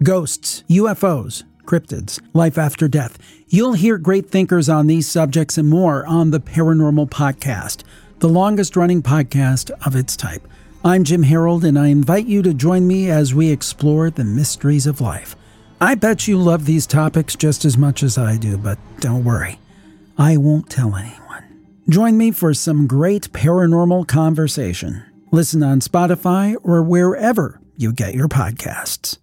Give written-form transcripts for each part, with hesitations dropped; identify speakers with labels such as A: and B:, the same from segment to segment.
A: Ghosts, UFOs, cryptids, life after death. You'll hear great thinkers on these subjects and more on the Paranormal Podcast, the longest-running podcast of its type. I'm Jim Harold, and I invite you to join me as we explore the mysteries of life. I bet you love these topics just as much as I do, but don't worry, I won't tell anyone. Join me for some great paranormal conversation. Listen on Spotify or wherever you get your podcasts.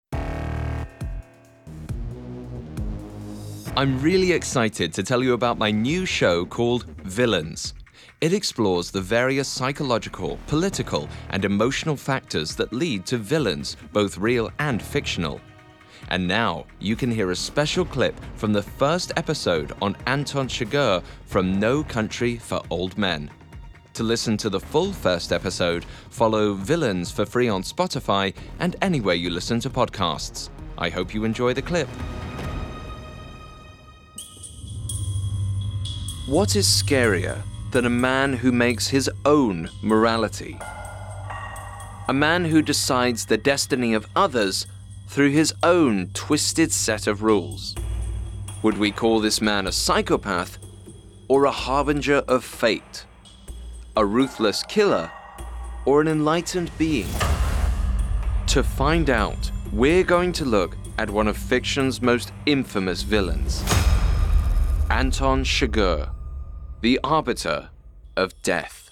B: I'm really excited to tell you about my new show called Villains. It explores the various psychological, political, and emotional factors that lead to villains, both real and fictional. And now, you can hear a special clip from the first episode on Anton Chigurh from No Country for Old Men. To listen to the full first episode, follow Villains for free on Spotify and anywhere you listen to podcasts. I hope you enjoy the clip. What is scarier than a man who makes his own morality? A man who decides the destiny of others through his own twisted set of rules. Would we call this man a psychopath or a harbinger of fate? A ruthless killer or an enlightened being? To find out, we're going to look at one of fiction's most infamous villains, Anton Chigurh, the Arbiter of Death.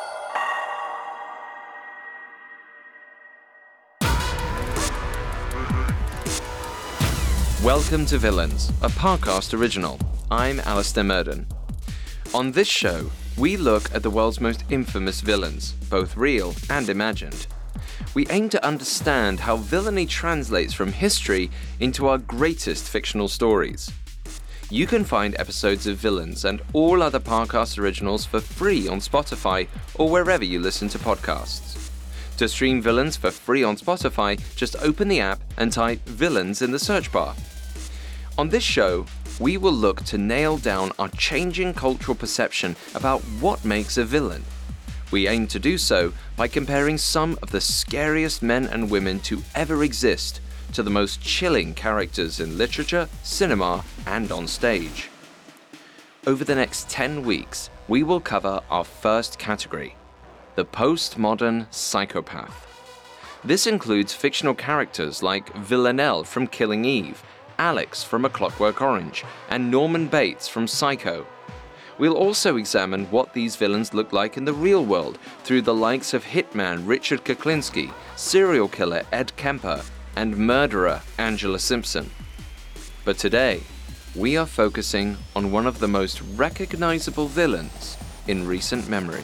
B: Welcome to Villains, a Parcast original. I'm Alistair Murden. On this show, we look at the world's most infamous villains, both real and imagined. We aim to understand how villainy translates from history into our greatest fictional stories. You can find episodes of Villains and all other Parcast originals for free on Spotify or wherever you listen to podcasts. To stream Villains for free on Spotify, just open the app and type Villains in the search bar. On this show, we will look to nail down our changing cultural perception about what makes a villain. We aim to do so by comparing some of the scariest men and women to ever exist to the most chilling characters in literature, cinema, and on stage. Over the next 10 weeks, we will cover our first category, the postmodern psychopath. This includes fictional characters like Villanelle from Killing Eve, Alex from A Clockwork Orange, and Norman Bates from Psycho. We'll also examine what these villains look like in the real world through the likes of hitman Richard Kuklinski, serial killer Ed Kemper, and murderer Angela Simpson. But today, we are focusing on one of the most recognizable villains in recent memory.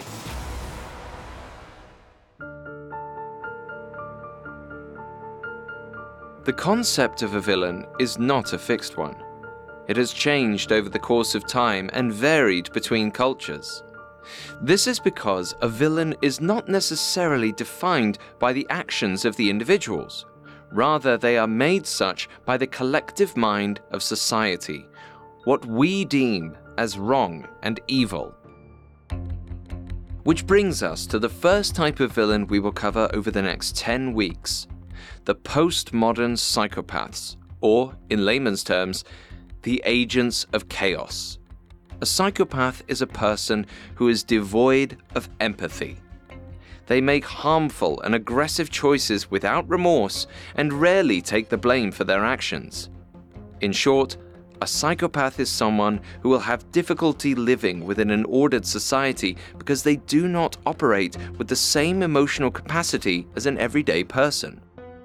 B: The concept of a villain is not a fixed one. It has changed over the course of time and varied between cultures. This is because a villain is not necessarily defined by the actions of the individuals. Rather, they are made such by the collective mind of society, what we deem as wrong and evil. Which brings us to the first type of villain we will cover over the next 10 weeks, the postmodern psychopaths, or, in layman's terms, the agents of chaos. A psychopath is a person who is devoid of empathy. They make harmful and aggressive choices without remorse and rarely take the blame for their actions. In short, a psychopath is someone who will have difficulty living within an ordered society because they do not operate with the same emotional capacity as an everyday person.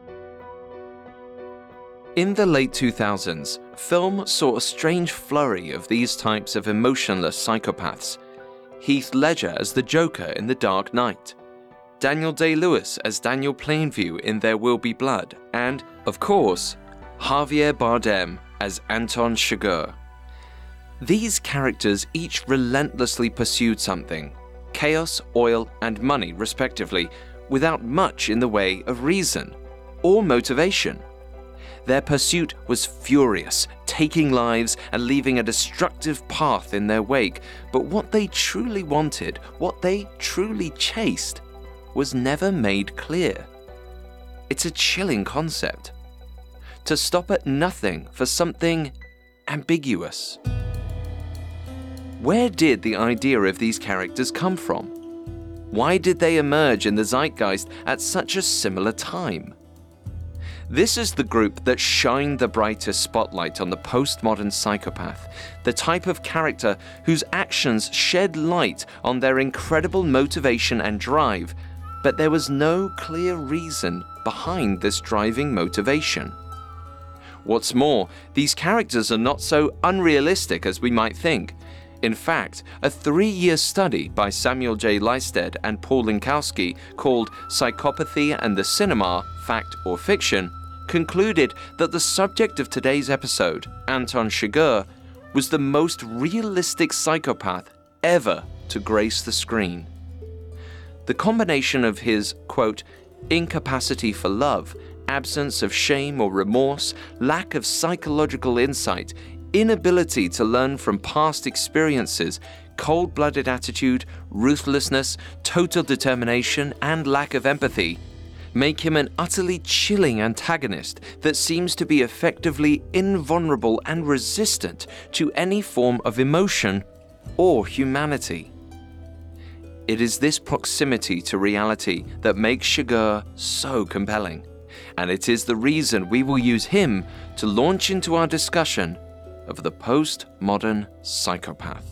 B: In the late 2000s, film saw a strange flurry of these types of emotionless psychopaths. Heath Ledger as the Joker in The Dark Knight, Daniel Day-Lewis as Daniel Plainview in There Will Be Blood, and, of course, Javier Bardem as Anton Chigurh. These characters each relentlessly pursued something, chaos, oil, and money respectively, without much in the way of reason or motivation. Their pursuit was furious, taking lives and leaving a destructive path in their wake, but what they truly wanted, what they truly chased, was never made clear. It's a chilling concept. to stop at nothing for something ambiguous. Where did the idea of these characters come from? Why did they emerge in the zeitgeist at such a similar time? This is the group that shined the brightest spotlight on the postmodern psychopath, the type of character whose actions shed light on their incredible motivation and drive, but there was no clear reason behind this driving motivation. What's more, these characters are not so unrealistic as we might think. In fact, a 3-year study by Samuel J. Listed and Paul Linkowski called Psychopathy and the Cinema, Fact or Fiction, concluded that the subject of today's episode, Anton Chigurh, was the most realistic psychopath ever to grace the screen. The combination of his, quote, incapacity for love, absence of shame or remorse, lack of psychological insight, inability to learn from past experiences, cold-blooded attitude, ruthlessness, total determination, and lack of empathy make him an utterly chilling antagonist that seems to be effectively invulnerable and resistant to any form of emotion or humanity. It is this proximity to reality that makes Chigurh so compelling, and it is the reason we will use him to launch into our discussion of the postmodern psychopath.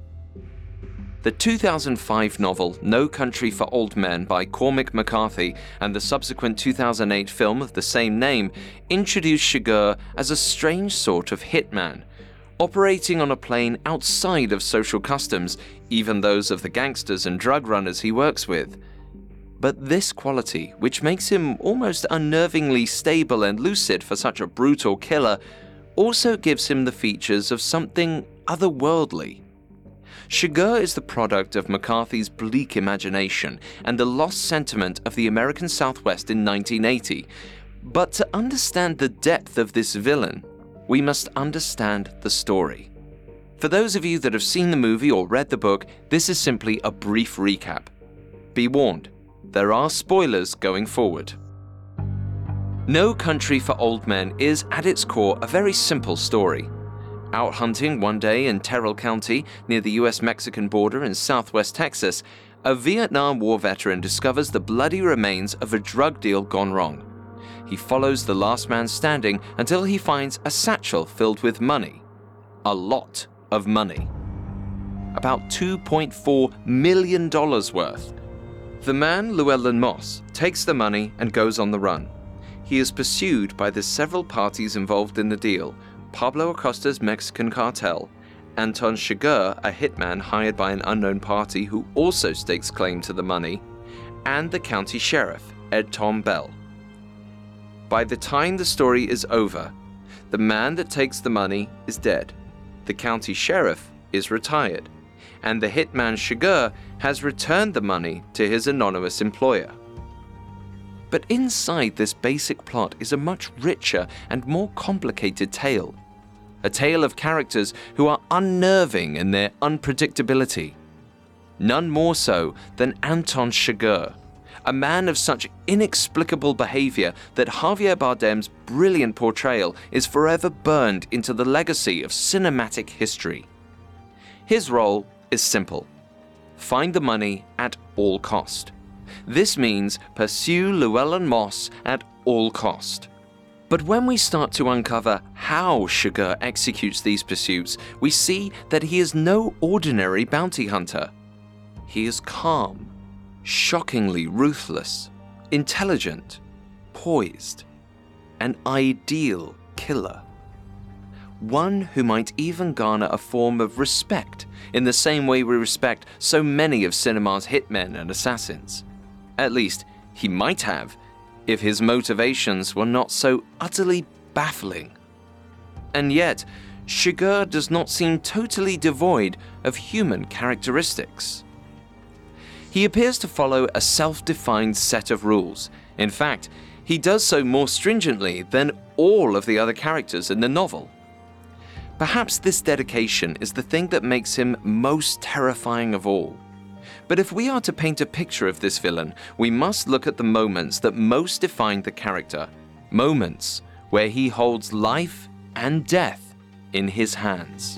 B: The 2005 novel No Country for Old Men by Cormac McCarthy and the subsequent 2008 film of the same name introduced Chigurh as a strange sort of hitman, operating on a plane outside of social customs, even those of the gangsters and drug runners he works with. But this quality, which makes him almost unnervingly stable and lucid for such a brutal killer, also gives him the features of something otherworldly. Chigurh is the product of McCarthy's bleak imagination and the lost sentiment of the American Southwest in 1980. But to understand the depth of this villain, we must understand the story. For those of you that have seen the movie or read the book, this is simply a brief recap. Be warned, there are spoilers going forward. No Country for Old Men is, at its core, a very simple story. Out hunting one day in Terrell County, near the US-Mexican border in southwest Texas, a Vietnam War veteran discovers the bloody remains of a drug deal gone wrong. He follows the last man standing until he finds a satchel filled with money. A lot of money. About $2.4 million worth. The man, Llewellyn Moss, takes the money and goes on the run. He is pursued by the several parties involved in the deal: Pablo Acosta's Mexican cartel, Anton Chigurh, a hitman hired by an unknown party who also stakes claim to the money, and the county sheriff, Ed Tom Bell. By the time the story is over, the man that takes the money is dead, the county sheriff is retired, and the hitman Chigurh has returned the money to his anonymous employer. But inside this basic plot is a much richer and more complicated tale. A tale of characters who are unnerving in their unpredictability. None more so than Anton Chigurh, a man of such inexplicable behavior that Javier Bardem's brilliant portrayal is forever burned into the legacy of cinematic history. His role is simple: find the money at all cost. This means pursue Llewellyn Moss at all cost. But when we start to uncover how Chigurh executes these pursuits, we see that he is no ordinary bounty hunter. He is calm, shockingly ruthless, intelligent, poised, an ideal killer. One who might even garner a form of respect in the same way we respect so many of cinema's hitmen and assassins. At least, he might have, if his motivations were not so utterly baffling. And yet, Chigurh does not seem totally devoid of human characteristics. He appears to follow a self-defined set of rules. In fact, he does so more stringently than all of the other characters in the novel. Perhaps this dedication is the thing that makes him most terrifying of all. But if we are to paint a picture of this villain, we must look at the moments that most define the character. Moments where he holds life and death in his hands.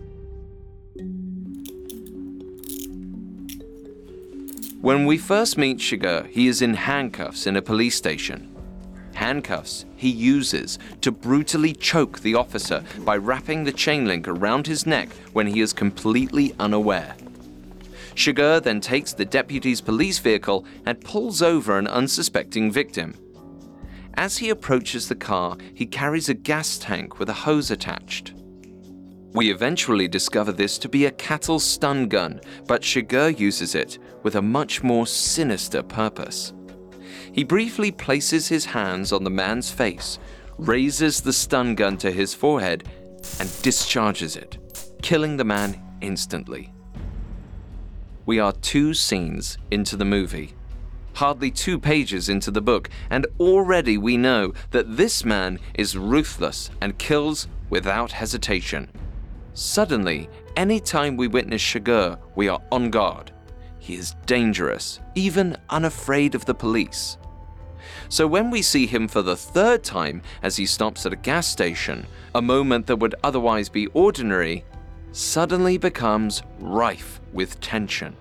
B: When we first meet Chigurh, he is in handcuffs in a police station. Handcuffs he uses to brutally choke the officer by wrapping the chain link around his neck when he is completely unaware. Chigurh then takes the deputy's police vehicle and pulls over an unsuspecting victim. As he approaches the car, he carries a gas tank with a hose attached. We eventually discover this to be a cattle stun gun, but Chigurh uses it with a much more sinister purpose. He briefly places his hands on the man's face, raises the stun gun to his forehead, and discharges it, killing the man instantly. We are 2 scenes into the movie, hardly 2 pages into the book, and already we know that this man is ruthless and kills without hesitation. Suddenly, any time we witness Chigurh, we are on guard. He is dangerous, even unafraid of the police. So when we see him for the 3rd time as he stops at a gas station, a moment that would otherwise be ordinary suddenly becomes rife with tension.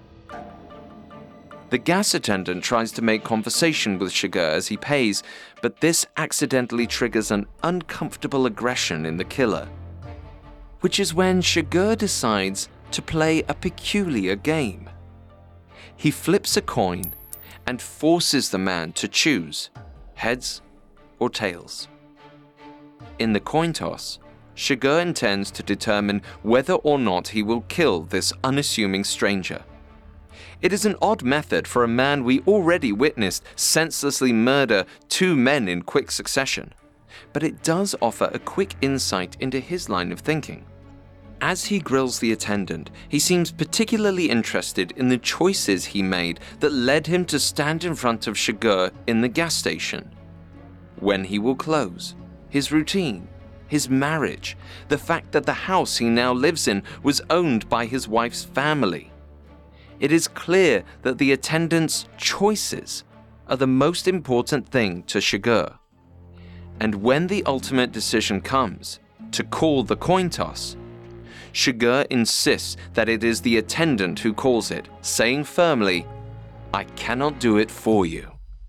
B: The gas attendant tries to make conversation with Chigurh as he pays, but this accidentally triggers an uncomfortable aggression in the killer. Which is when Chigurh decides to play a peculiar game. He flips a coin and forces the man to choose heads or tails. In the coin toss, Chigurh intends to determine whether or not he will kill this unassuming stranger. It is an odd method for a man we already witnessed senselessly murder 2 men in quick succession, but it does offer a quick insight into his line of thinking. As he grills the attendant, he seems particularly interested in the choices he made that led him to stand in front of Chigurh in the gas station. When he will close, his routine, his marriage, the fact that the house he now lives in was owned by his wife's family. It is clear that the attendant's choices are the most important thing to Chigurh. And when the ultimate decision comes, to call the coin toss, Chigurh insists that it is the attendant who calls it, saying firmly, "I cannot do it for you."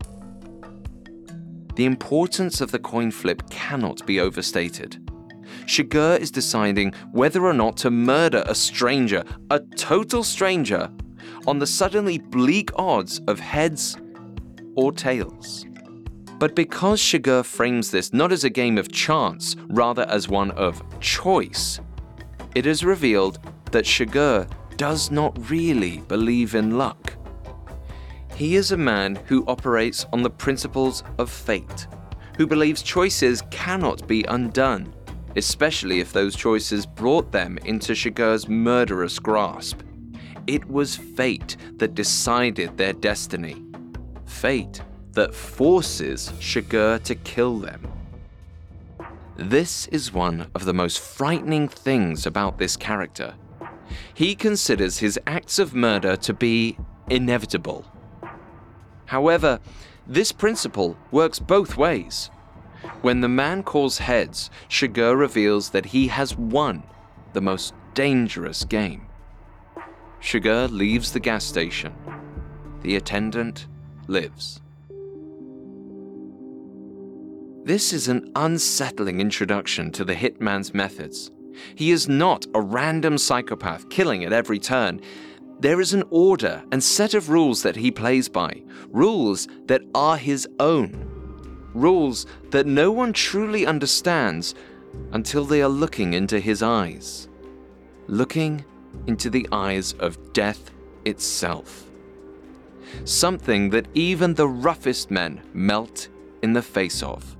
B: The importance of the coin flip cannot be overstated. Chigurh is deciding whether or not to murder a stranger, a total stranger, on the suddenly bleak odds of heads or tails. But because Chigurh frames this not as a game of chance, rather as one of choice, it is revealed that Chigurh does not really believe in luck. He is a man who operates on the principles of fate, who believes choices cannot be undone, especially if those choices brought them into Chigurh's murderous grasp. It was fate that decided their destiny, fate that forces Chigurh to kill them. This is one of the most frightening things about this character. He considers his acts of murder to be inevitable. However, this principle works both ways. When the man calls heads, Chigurh reveals that he has won the most dangerous game. Chigurh leaves the gas station. The attendant lives. This is an unsettling introduction to the hitman's methods. He is not a random psychopath killing at every turn. There is an order and set of rules that he plays by, rules that are his own, rules that no one truly understands until they are looking into his eyes, looking into the eyes of death itself. Something that even the roughest men melt in the face of.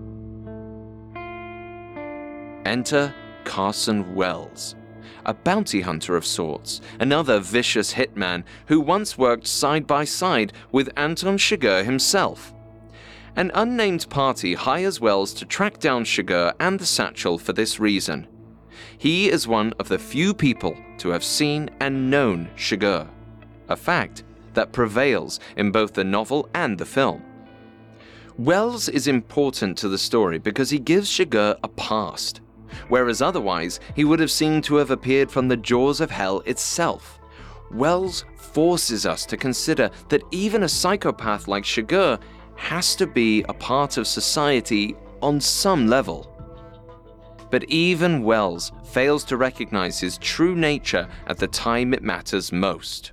B: Enter Carson Wells, a bounty hunter of sorts, another vicious hitman who once worked side by side with Anton Chigurh himself. An unnamed party hires Wells to track down Chigurh and the satchel for this reason. He is one of the few people to have seen and known Chigurh, a fact that prevails in both the novel and the film. Wells is important to the story because he gives Chigurh a past, whereas otherwise he would have seemed to have appeared from the jaws of hell itself. Wells forces us to consider that even a psychopath like Chigurh has to be a part of society on some level. But even Wells fails to recognize his true nature at the time it matters most.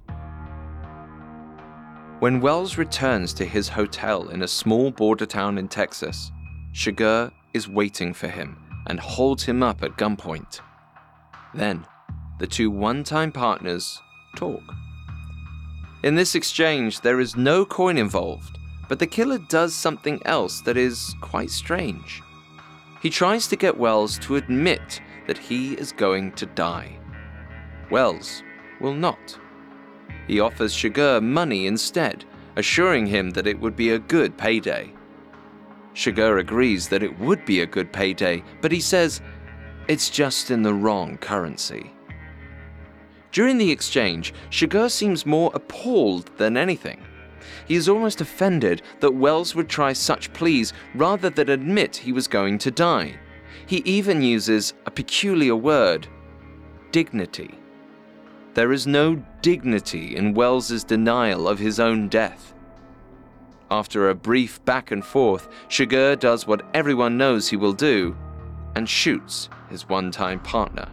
B: When Wells returns to his hotel in a small border town in Texas, Chigurh is waiting for him and holds him up at gunpoint. Then, the two one-time partners talk. In this exchange, there is no coin involved, but the killer does something else that is quite strange. He tries to get Wells to admit that he is going to die. Wells will not. He offers Chigurh money instead, assuring him that it would be a good payday. Chigurh agrees that it would be a good payday, but he says it's just in the wrong currency. During the exchange, Chigurh seems more appalled than anything. He is almost offended that Wells would try such pleas rather than admit he was going to die. He even uses a peculiar word, dignity. There is no dignity in Wells's denial of his own death. After a brief back and forth, Chigurh does what everyone knows he will do and shoots his one-time partner.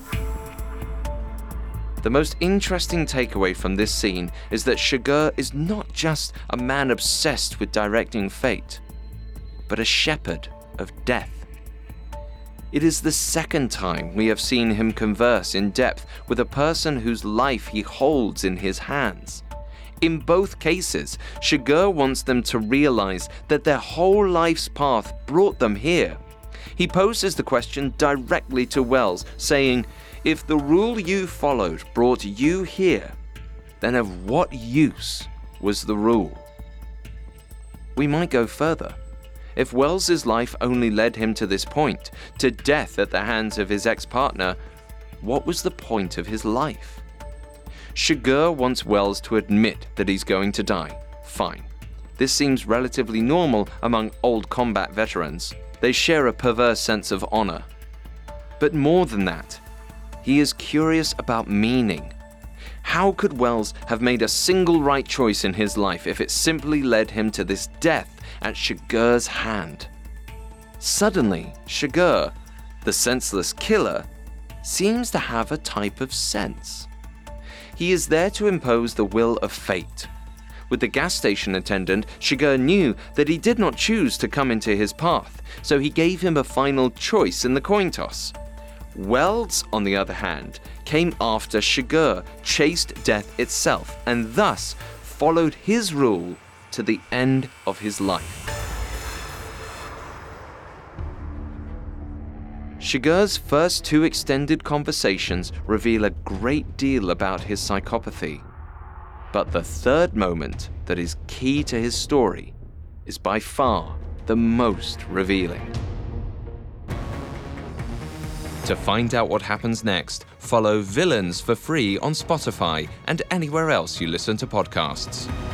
B: The most interesting takeaway from this scene is that Chigurh is not just a man obsessed with directing fate, but a shepherd of death. It is the second time we have seen him converse in depth with a person whose life he holds in his hands. In both cases, Chigurh wants them to realize that their whole life's path brought them here. He poses the question directly to Wells, saying, "If the rule you followed brought you here, then of what use was the rule?" We might go further. If Wells's life only led him to this point, to death at the hands of his ex-partner, what was the point of his life? Chigurh wants Wells to admit that he's going to die. Fine. This seems relatively normal among old combat veterans. They share a perverse sense of honor. But more than that, he is curious about meaning. How could Wells have made a single right choice in his life if it simply led him to this death at Chigurh's hand? Suddenly, Chigurh, the senseless killer, seems to have a type of sense. He is there to impose the will of fate. With the gas station attendant, Chigurh knew that he did not choose to come into his path, so he gave him a final choice in the coin toss. Wells, on the other hand, came after Chigurh, chased death itself, and thus followed his rule to the end of his life. Chigurh's first two extended conversations reveal a great deal about his psychopathy. But the third moment that is key to his story is by far the most revealing. To find out what happens next, follow Villains for free on Spotify and anywhere else you listen to podcasts.